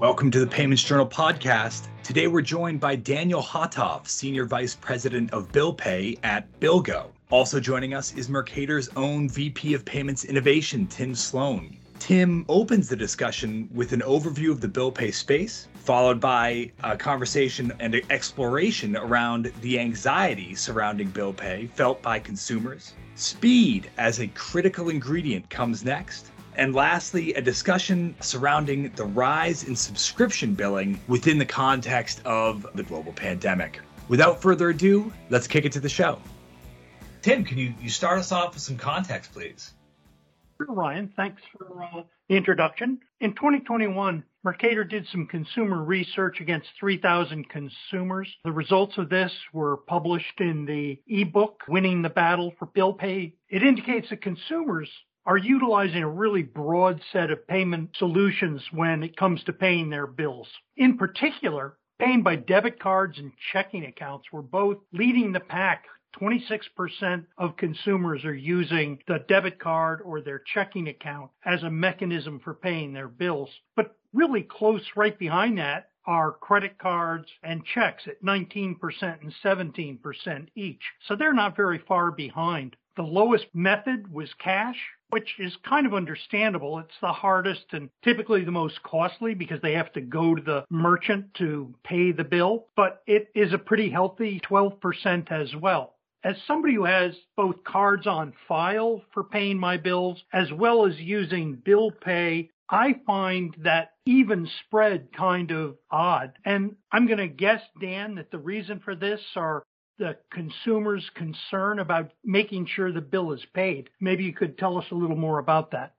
Welcome to the Payments Journal podcast. Today we're joined by Daniel Hotoff, Senior Vice President of Bill Pay at BillGO. Also joining us is Mercator's own VP of Payments Innovation, Tim Sloan. Tim opens the discussion with an overview of the bill pay space, followed by a conversation and exploration around the anxiety surrounding bill pay felt by consumers. Speed as a critical ingredient comes next. And lastly, a discussion surrounding the rise in subscription billing within the context of the global pandemic. Without further ado, let's kick it to the show. Tim, can you start us off with some context, please? Sure, Ryan. Thanks for the introduction. In 2021, Mercator did some consumer research against 3,000 consumers. The results of this were published in the ebook, Winning the Battle for Bill Pay. It indicates that consumers are utilizing a really broad set of payment solutions when it comes to paying their bills. In particular, paying by debit cards and checking accounts were both leading the pack. 26% of consumers are using the debit card or their checking account as a mechanism for paying their bills. But really close right behind that are credit cards and checks at 19% and 17% each. So they're not very far behind. The lowest method was cash, which is kind of understandable. It's the hardest and typically the most costly because they have to go to the merchant to pay the bill, but it is a pretty healthy 12% as well. As somebody who has both cards on file for paying my bills as well as using bill pay, I find that even spread kind of odd. And I'm going to guess, Dan, that the reason for this are the consumer's concern about making sure the bill is paid. Maybe you could tell us a little more about that.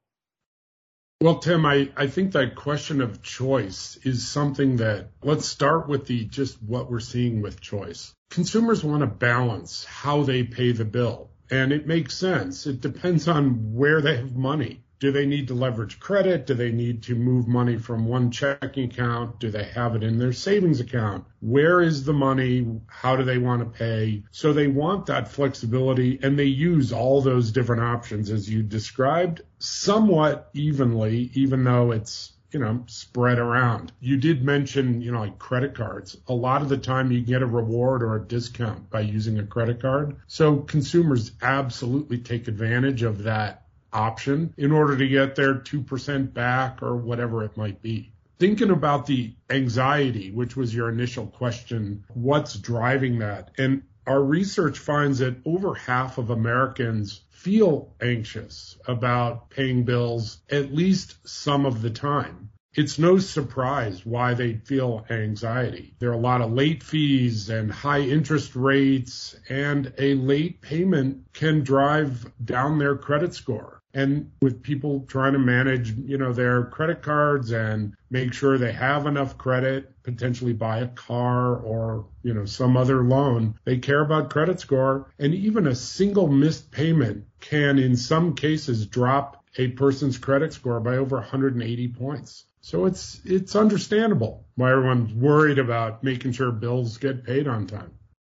Well, Tim, I think that question of choice is something that, let's start with just what we're seeing with choice. Consumers want to balance how they pay the bill, and it makes sense. It depends on where they have money. Do they need to leverage credit? Do they need to move money from one checking account? Do they have it in their savings account? Where is the money? How do they want to pay? So they want that flexibility, and they use all those different options as you described somewhat evenly, even though it's spread around. You did mention, like credit cards. A lot of the time you get a reward or a discount by using a credit card. So consumers absolutely take advantage of that option in order to get their 2% back or whatever it might be. Thinking about the anxiety, which was your initial question, what's driving that? And our research finds that over half of Americans feel anxious about paying bills at least some of the time. It's no surprise why they feel anxiety. There are a lot of late fees and high interest rates, and a late payment can drive down their credit score. And with people trying to manage, their credit cards and make sure they have enough credit, potentially buy a car or, some other loan, they care about credit score. And even a single missed payment can, in some cases, drop a person's credit score by over 180 points. So it's understandable why everyone's worried about making sure bills get paid on time.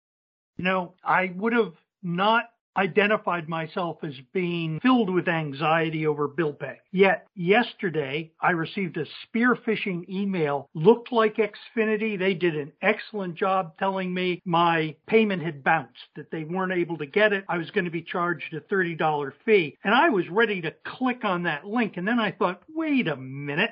I would have not identified myself as being filled with anxiety over bill pay. Yet yesterday I received a spear phishing email, looked like Xfinity. They did an excellent job telling me my payment had bounced, that they weren't able to get it. I was going to be charged a $30 fee. And I was ready to click on that link. And then I thought, wait a minute.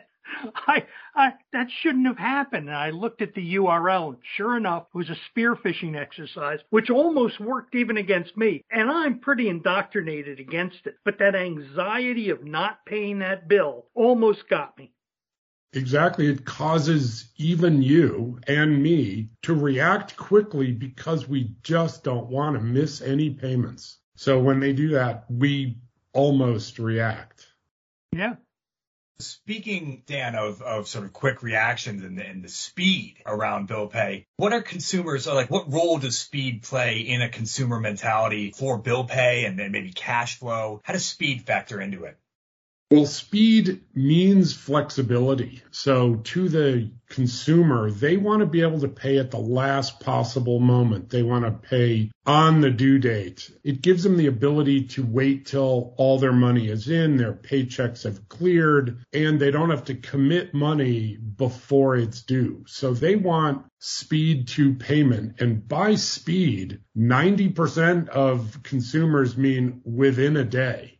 That shouldn't have happened. And I looked at the URL, and sure enough, it was a spear phishing exercise, which almost worked even against me. And I'm pretty indoctrinated against it. But that anxiety of not paying that bill almost got me. Exactly. It causes even you and me to react quickly because we just don't want to miss any payments. So when they do that, we almost react. Yeah. Speaking, Dan, of sort of quick reactions and the speed around bill pay, what are consumers, or what role does speed play in a consumer mentality for bill pay and then maybe cash flow? How does speed factor into it? Well, speed means flexibility. So to the consumer, they want to be able to pay at the last possible moment. They want to pay on the due date. It gives them the ability to wait till all their money is in, their paychecks have cleared, and they don't have to commit money before it's due. So they want speed to payment. And by speed, 90% of consumers mean within a day.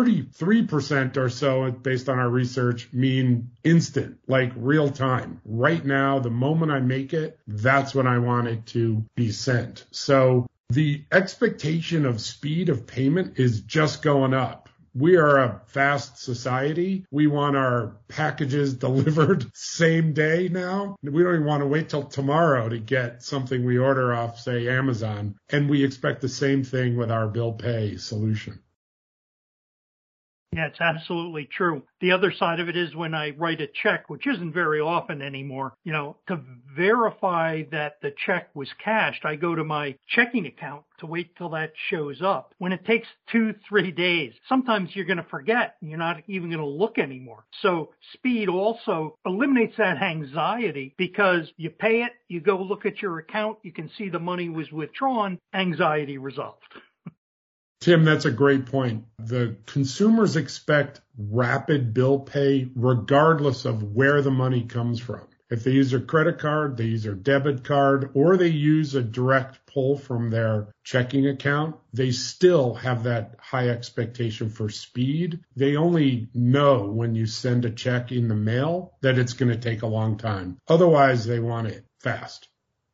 33% or so, based on our research, mean instant, like real time. Right now, the moment I make it, that's when I want it to be sent. So the expectation of speed of payment is just going up. We are a fast society. We want our packages delivered same day now. We don't even want to wait till tomorrow to get something we order off, say, Amazon. And we expect the same thing with our bill pay solution. Yeah, it's absolutely true. The other side of it is when I write a check, which isn't very often anymore, to verify that the check was cashed, I go to my checking account to wait till that shows up. When it takes 2-3 days, sometimes you're going to forget. You're not even going to look anymore. So speed also eliminates that anxiety because you pay it, you go look at your account, you can see the money was withdrawn, anxiety resolved. Tim, that's a great point. The consumers expect rapid bill pay regardless of where the money comes from. If they use their credit card, they use their debit card, or they use a direct pull from their checking account, they still have that high expectation for speed. They only know when you send a check in the mail that it's going to take a long time. Otherwise, they want it fast.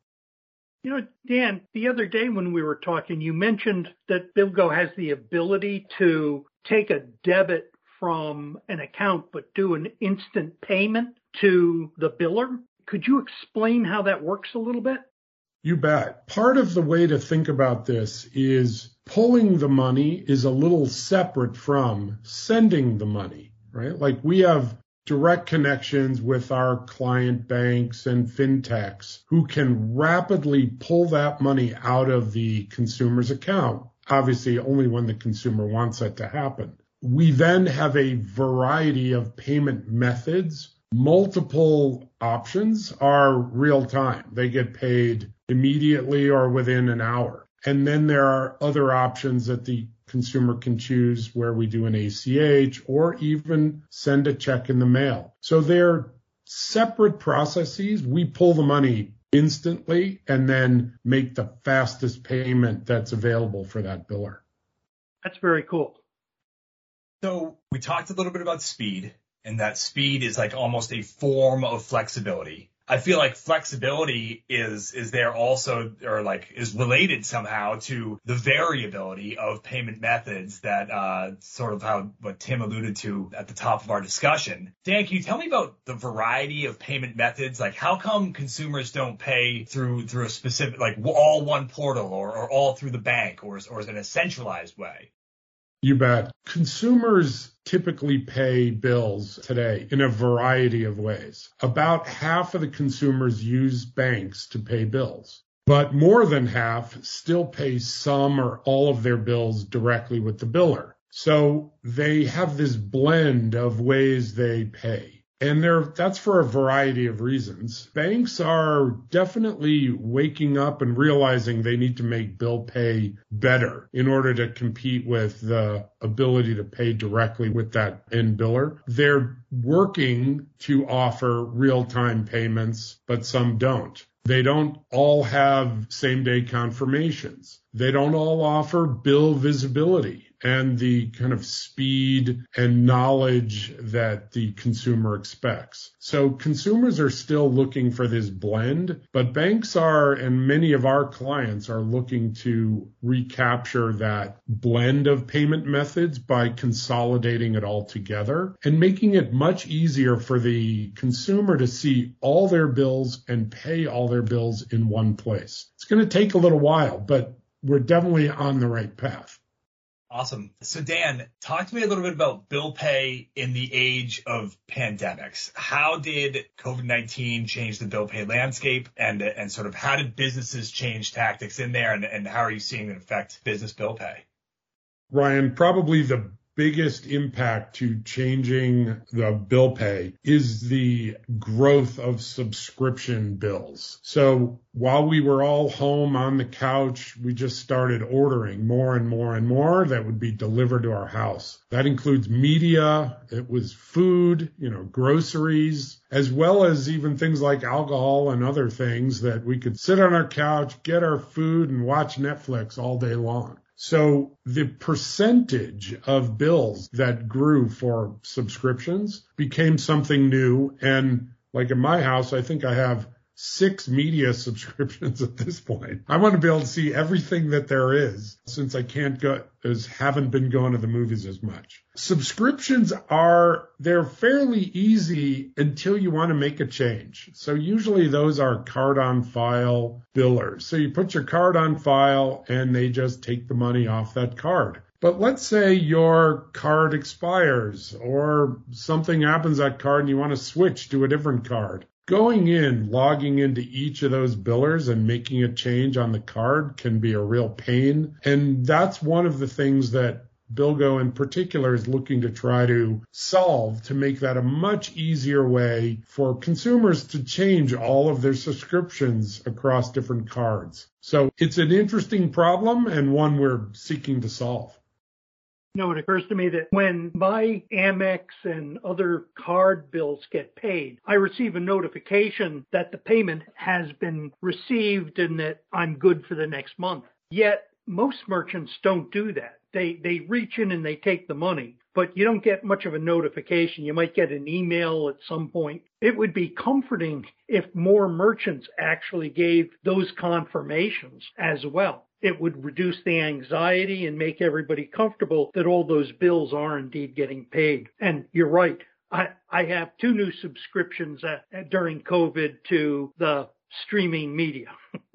Dan, the other day when we were talking, you mentioned that BillGO has the ability to take a debit from an account but do an instant payment to the biller. Could you explain how that works a little bit? You bet. Part of the way to think about this is pulling the money is a little separate from sending the money, right? Like we have direct connections with our client banks and fintechs who can rapidly pull that money out of the consumer's account, obviously only when the consumer wants that to happen. We then have a variety of payment methods. Multiple options are real time. They get paid immediately or within an hour. And then there are other options that the consumer can choose where we do an ACH or even send a check in the mail. So they're separate processes. We pull the money instantly and then make the fastest payment that's available for that biller. That's very cool. So we talked a little bit about speed, and that speed is like almost a form of flexibility. I feel like flexibility is there also, or like is related somehow to the variability of payment methods that sort of what Tim alluded to at the top of our discussion. Dan, can you tell me about the variety of payment methods? Like how come consumers don't pay through a specific, like all one portal or all through the bank or is it in a centralized way? You bet. Consumers typically pay bills today in a variety of ways. About half of the consumers use banks to pay bills, but more than half still pay some or all of their bills directly with the biller. So they have this blend of ways they pay. And that's for a variety of reasons. Banks are definitely waking up and realizing they need to make bill pay better in order to compete with the ability to pay directly with that end biller. They're working to offer real-time payments, but some don't. They don't all have same-day confirmations. They don't all offer bill visibility and the kind of speed and knowledge that the consumer expects. So consumers are still looking for this blend, but banks are, and many of our clients are looking to recapture that blend of payment methods by consolidating it all together and making it much easier for the consumer to see all their bills and pay all their bills in one place. It's going to take a little while, but we're definitely on the right path. Awesome. So Dan, talk to me a little bit about bill pay in the age of pandemics. How did COVID-19 change the bill pay landscape and sort of how did businesses change tactics in there and how are you seeing it affect business bill pay? Ryan, probably the biggest impact to changing the bill pay is the growth of subscription bills. So while we were all home on the couch, we just started ordering more and more and more that would be delivered to our house. That includes media, it was food, groceries, as well as even things like alcohol and other things that we could sit on our couch, get our food, and watch Netflix all day long. So the percentage of bills that grew for subscriptions became something new. And like in my house, I think I have 6 media subscriptions at this point. I want to be able to see everything that there is since I haven't been going to the movies as much. Subscriptions they're fairly easy until you want to make a change. So usually those are card on file billers. So you put your card on file and they just take the money off that card. But let's say your card expires or something happens to that card and you want to switch to a different card. Logging into each of those billers and making a change on the card can be a real pain. And that's one of the things that BillGO in particular is looking to try to solve, to make that a much easier way for consumers to change all of their subscriptions across different cards. So it's an interesting problem and one we're seeking to solve. It occurs to me that when my Amex and other card bills get paid, I receive a notification that the payment has been received and that I'm good for the next month. Yet most merchants don't do that. They reach in and they take the money, but you don't get much of a notification. You might get an email at some point. It would be comforting if more merchants actually gave those confirmations as well. It would reduce the anxiety and make everybody comfortable that all those bills are indeed getting paid. And you're right. I have 2 new subscriptions during COVID to the streaming media.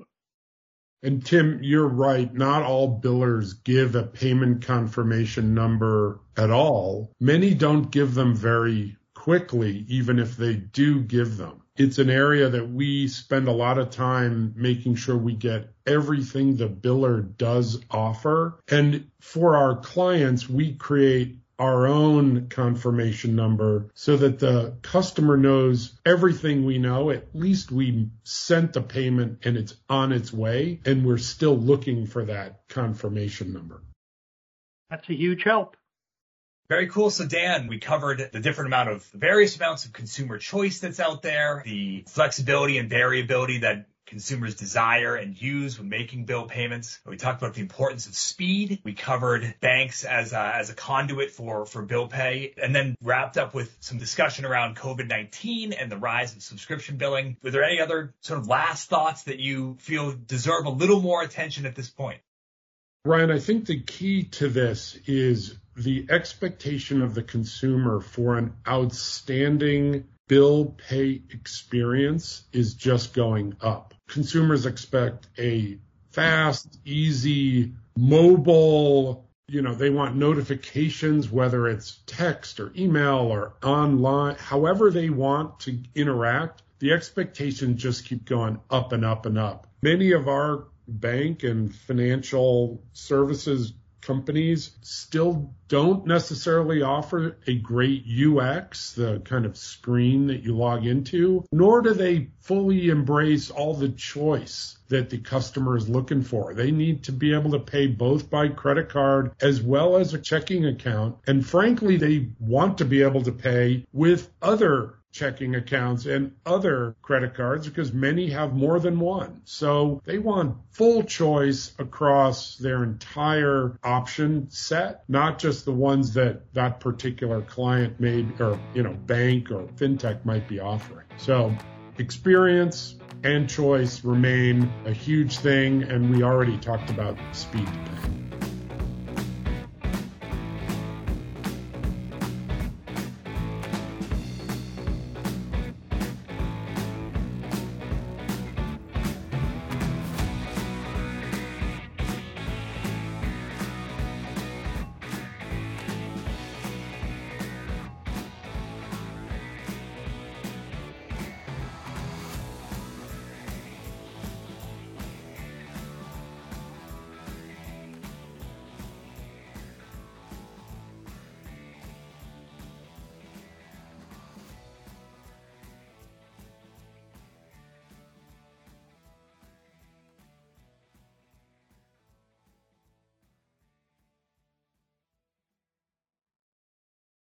And Tim, you're right. Not all billers give a payment confirmation number at all. Many don't give them very quickly, even if they do give them. It's an area that we spend a lot of time making sure we get everything the biller does offer. And for our clients, we create our own confirmation number so that the customer knows everything we know. At least we sent the payment and it's on its way, and we're still looking for that confirmation number. That's a huge help. Very cool. So Dan, we covered the various amounts of consumer choice that's out there, the flexibility and variability that consumers desire and use when making bill payments. We talked about the importance of speed. We covered banks as a conduit for bill pay, and then wrapped up with some discussion around COVID-19 and the rise of subscription billing. Were there any other sort of last thoughts that you feel deserve a little more attention at this point? Ryan, I think the key to this is the expectation of the consumer for an outstanding bill pay experience is just going up. Consumers expect a fast, easy, mobile, they want notifications, whether it's text or email or online, however they want to interact. The expectations just keep going up and up and up. Many of our bank and financial services companies still don't necessarily offer a great UX, the kind of screen that you log into, nor do they fully embrace all the choice that the customer is looking for. They need to be able to pay both by credit card as well as a checking account. And frankly, they want to be able to pay with other checking accounts and other credit cards because many have more than one. So they want full choice across their entire option set, not just the ones that particular client bank or fintech might be offering. So experience and choice remain a huge thing, and we already talked about speed to pay.